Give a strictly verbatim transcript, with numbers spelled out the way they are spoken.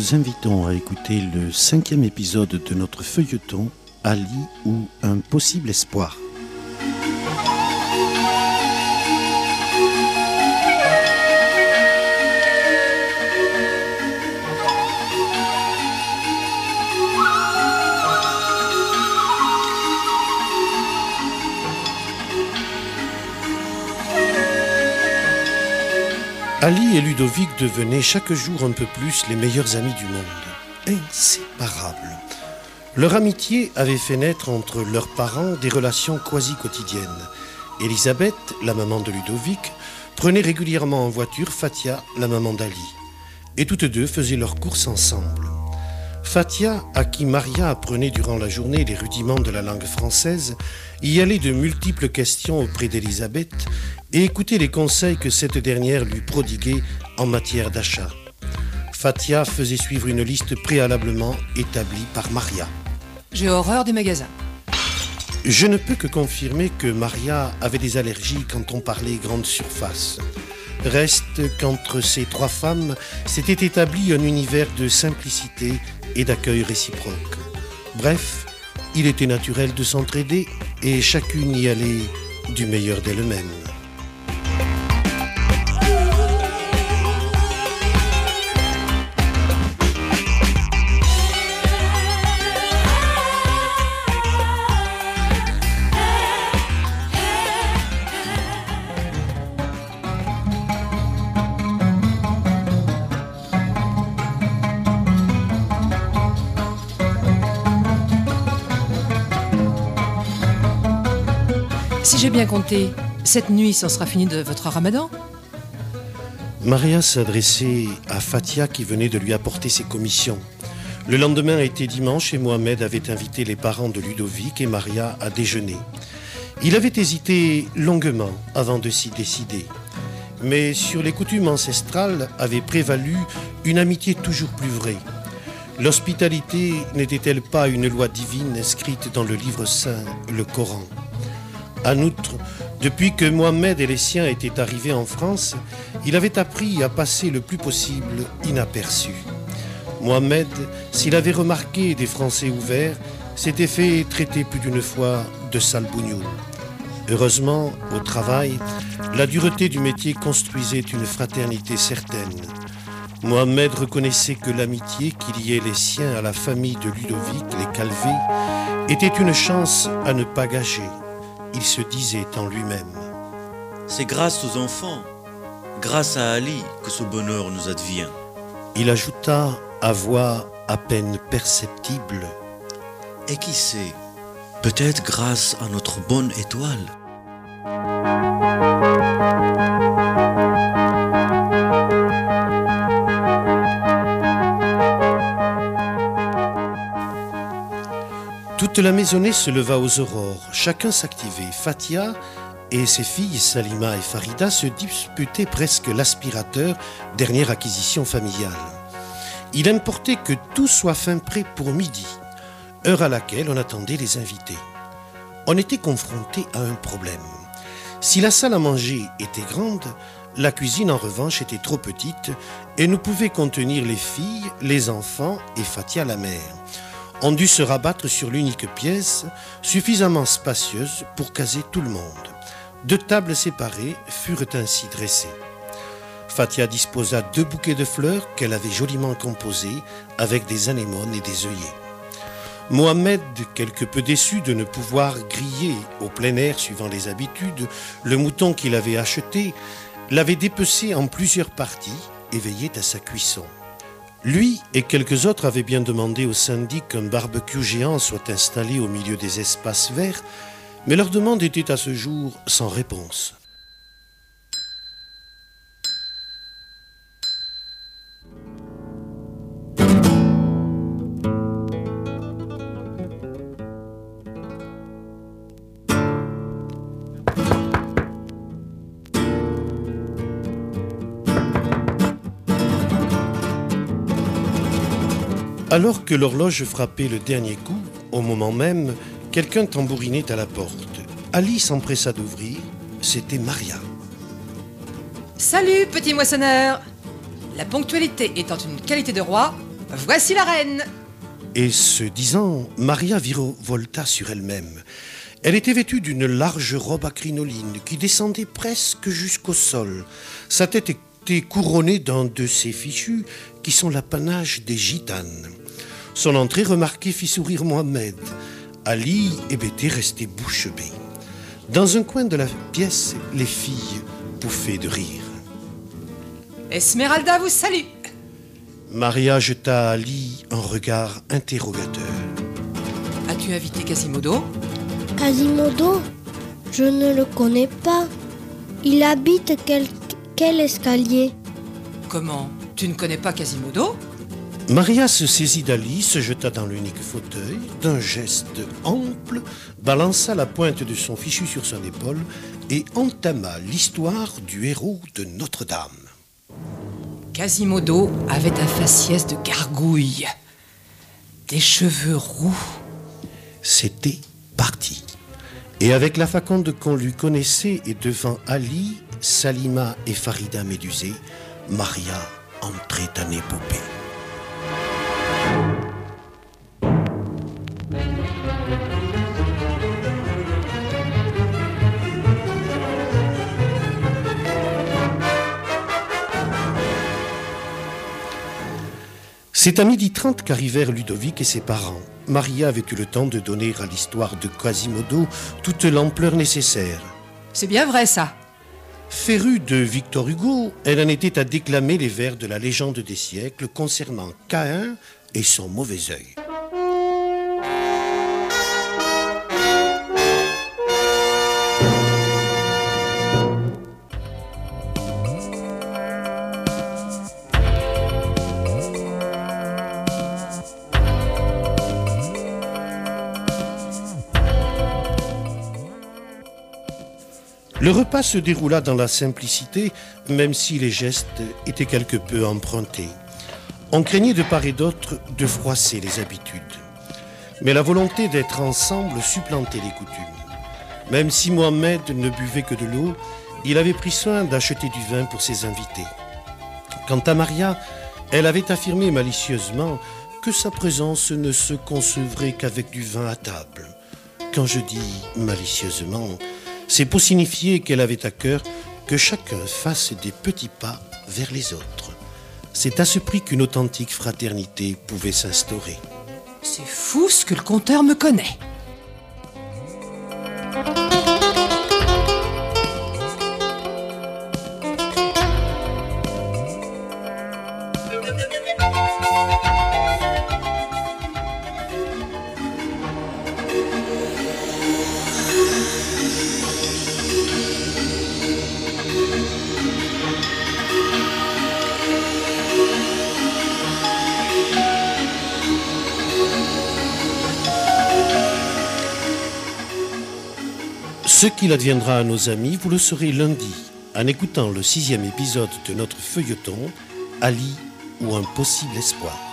vous invitons à écouter le cinquième épisode de notre feuilleton Ali ou un possible espoir. Ali et Ludovic devenaient chaque jour un peu plus les meilleurs amis du monde, inséparables. Leur amitié avait fait naître entre leurs parents des relations quasi quotidiennes. Elisabeth, la maman de Ludovic, prenait régulièrement en voiture Fatia, la maman d'Ali. Et toutes deux faisaient leurs courses ensemble. Fatia, à qui Maria apprenait durant la journée les rudiments de la langue française, y allait de multiples questions auprès d'Elisabeth et écoutait les conseils que cette dernière lui prodiguait en matière d'achat. Fatia faisait suivre une liste préalablement établie par Maria. J'ai horreur des magasins. Je ne peux que confirmer que Maria avait des allergies quand on parlait grande surface. Reste qu'entre ces trois femmes s'était établi un univers de simplicité et d'accueil réciproque. Bref, il était naturel de s'entraider et chacune y allait du meilleur d'elle-même. Si j'ai bien compté, cette nuit, ça sera fini de votre ramadan ? Maria s'adressait à Fatia qui venait de lui apporter ses commissions. Le lendemain était dimanche et Mohamed avait invité les parents de Ludovic et Maria à déjeuner. Il avait hésité longuement avant de s'y décider. Mais sur les coutumes ancestrales avait prévalu une amitié toujours plus vraie. L'hospitalité n'était-elle pas une loi divine inscrite dans le livre saint, le Coran ? En outre, depuis que Mohamed et les siens étaient arrivés en France, il avait appris à passer le plus possible inaperçu. Mohamed, s'il avait remarqué des Français ouverts, s'était fait traiter plus d'une fois de sale bougnou. Heureusement, au travail, la dureté du métier construisait une fraternité certaine. Mohamed reconnaissait que l'amitié qui liait les siens à la famille de Ludovic, les Calvé, était une chance à ne pas gâcher. Il se disait en lui-même. C'est grâce aux enfants, grâce à Ali, que ce bonheur nous advient. Il ajouta à voix à peine perceptible. Et qui sait, peut-être grâce à notre bonne étoile. Toute la maisonnée se leva aux aurores, chacun s'activait. Fatia et ses filles, Salima et Farida, se disputaient presque l'aspirateur, dernière acquisition familiale. Il importait que tout soit fin prêt pour midi, heure à laquelle on attendait les invités. On était confronté à un problème. Si la salle à manger était grande, la cuisine en revanche était trop petite et ne pouvait contenir les filles, les enfants et Fatia la mère. On dut se rabattre sur l'unique pièce, suffisamment spacieuse pour caser tout le monde. Deux tables séparées furent ainsi dressées. Fatia disposa deux bouquets de fleurs qu'elle avait joliment composés avec des anémones et des œillets. Mohamed, quelque peu déçu de ne pouvoir griller au plein air suivant les habitudes le mouton qu'il avait acheté, l'avait dépecé en plusieurs parties et veillait à sa cuisson. Lui et quelques autres avaient bien demandé au syndic qu'un barbecue géant soit installé au milieu des espaces verts, mais leur demande était à ce jour sans réponse. Alors que l'horloge frappait le dernier coup, au moment même, quelqu'un tambourinait à la porte. Ali s'empressa d'ouvrir. C'était Maria. Salut, petit moissonneur. La ponctualité étant une qualité de roi, Voici la reine. Et ce disant, Maria virevolta sur elle-même. Elle était vêtue d'une large robe à crinoline qui descendait presque jusqu'au sol. Sa tête était couronnée d'un de ces fichus qui sont l'apanage des gitanes. Son entrée remarquée fit sourire Mohamed. Ali, hébété, restait bouche bée. Dans un coin de la pièce, les filles pouffaient de rire. Esmeralda vous salue. Maria jeta à Ali un regard interrogateur. As-tu invité Quasimodo? Quasimodo? Je ne le connais pas. Il habite quel, quel escalier? Comment? Tu ne connais pas Quasimodo? Maria se saisit d'Ali, se jeta dans l'unique fauteuil, d'un geste ample, balança la pointe de son fichu sur son épaule et entama l'histoire du héros de Notre-Dame. Quasimodo avait un faciès de gargouille, des cheveux roux. C'était parti. Et avec la faconde qu'on lui connaissait et devant Ali, Salima et Farida médusées, Maria entrait en épopée. C'est à midi trente qu'arrivèrent Ludovic et ses parents. Maria avait eu le temps de donner à l'histoire de Quasimodo toute l'ampleur nécessaire. C'est bien vrai, ça. Férue de Victor Hugo, elle en était à déclamer les vers de la légende des siècles concernant Caïn et son mauvais œil. Le repas se déroula dans la simplicité, même si les gestes étaient quelque peu empruntés. On craignait de part et d'autre de froisser les habitudes. Mais la volonté d'être ensemble supplantait les coutumes. Même si Mohamed ne buvait que de l'eau, il avait pris soin d'acheter du vin pour ses invités. Quant à Maria, elle avait affirmé malicieusement que sa présence ne se concevrait qu'avec du vin à table. Quand je dis malicieusement, c'est pour signifier qu'elle avait à cœur que chacun fasse des petits pas vers les autres. C'est à ce prix qu'une authentique fraternité pouvait s'instaurer. C'est fou ce que le conteur me connaît. Ce qu'il adviendra à nos amis, vous le saurez lundi, en écoutant le sixième épisode de notre feuilleton, Ali ou un possible espoir.